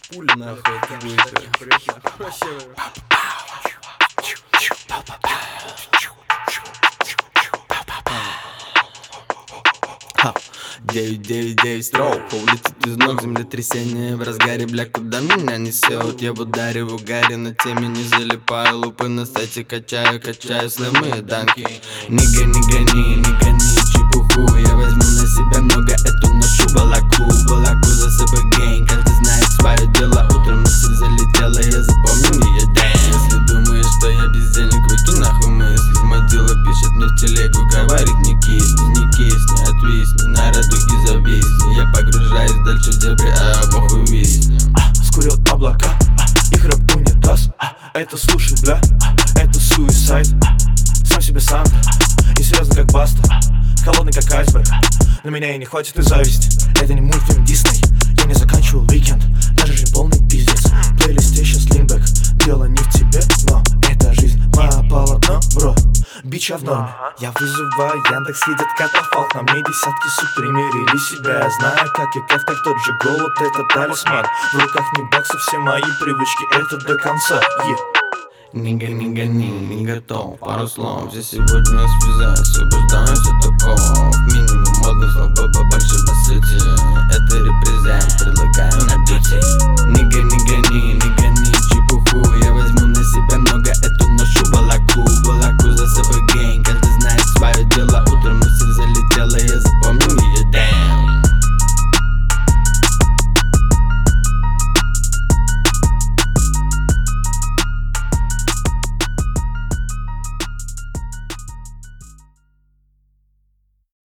пуля нахуй, это будет вообще. Ха. 999 строу, улетит из ног землетрясение в разгаре, бля, куда меня несет? Я в ударе в угаре, на теме не залипаю, лупы на сайте качаю слэмы данки. Не гони чепуху, я возьму на себя много, эту ношу балаку засыпай гейн, каждый знает свое дело, утром мысль залетела, я запомнил ее день. Если думаешь, что я без денег, выкинь нахуй мысли, модила пишет мне в телегу, говорит не кисни, отвисни, на радуге зависни, я погружаюсь дальше в дебри, похуй висни. Скурил облака, их рэп унитаз, это слушай, бля, это суицид. Сам себе Санта, и серьезно как Баста, холодный как айсберг, на меня и не хватит и зависть. Это не мультфильм Дисней, я не заканчиваю уикенд, даже жизнь полный пиздец. В плейлисте сейчас линбэк, дело не в тебе, но это жизнь, моя полотно, бро. Бича в норме, я вызываю Яндекс, едет катафалк, на мне десятки суд примерили себя. Я знаю, как и кайф, так тот же голод, это талисман. В руках не баксов, все мои привычки, это до конца, Не гони, не готов, пару слов, здесь сегодня связать, освобождаюсь от оков. Минимум модных слов, побольше